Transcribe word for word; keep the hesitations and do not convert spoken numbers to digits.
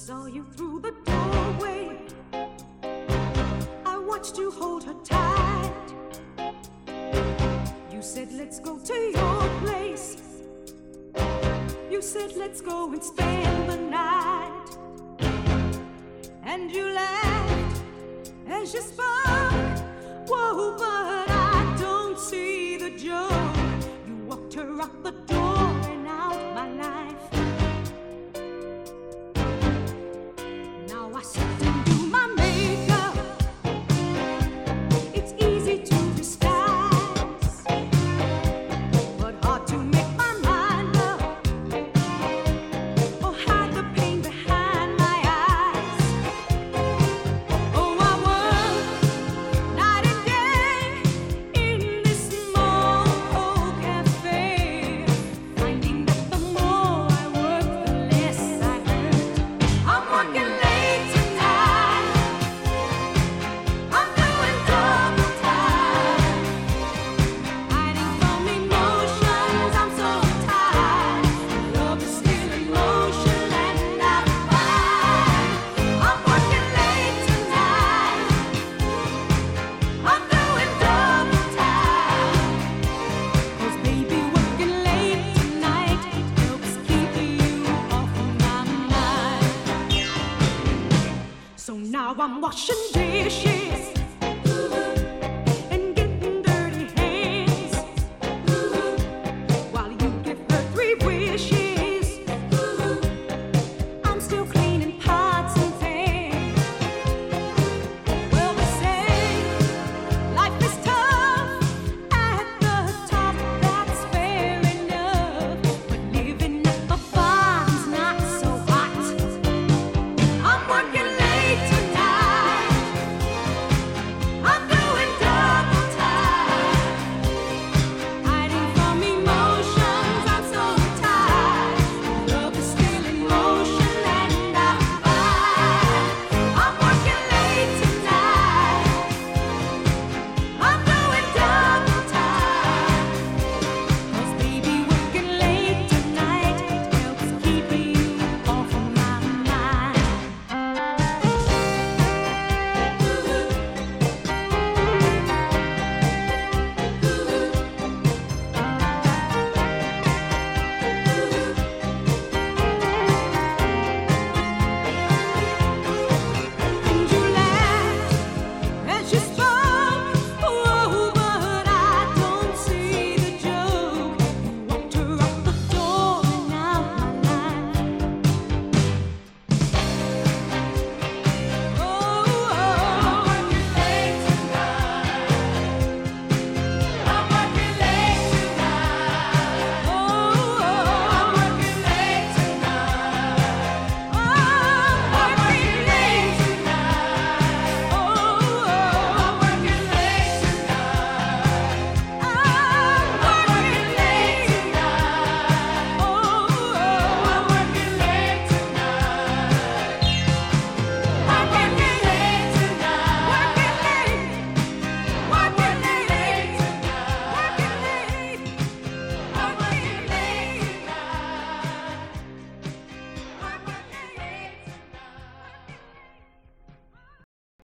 saw you through the doorway. I watched you hold her tight. You said, let's go to your place. You said, let's go and spend the night. And you laughed as you spoke. Whoa, but I don't see the joke. You walked her out the door and out my life. Now I sit and do my makeup. It's easy to disguise, but hard to make my mind up or hide the pain behind my eyes. Oh, I work night and day in this small old cafe, finding that the more I work, the less I earn. I'm working late tonight. I'm doing double time, hiding from emotions. I'm so tired. Love is still emotion, and I'm fine. I'm working late tonight. I'm doing double time. 'Cause baby, working late tonight helps keep you off my mind. So now I'm washing dishes.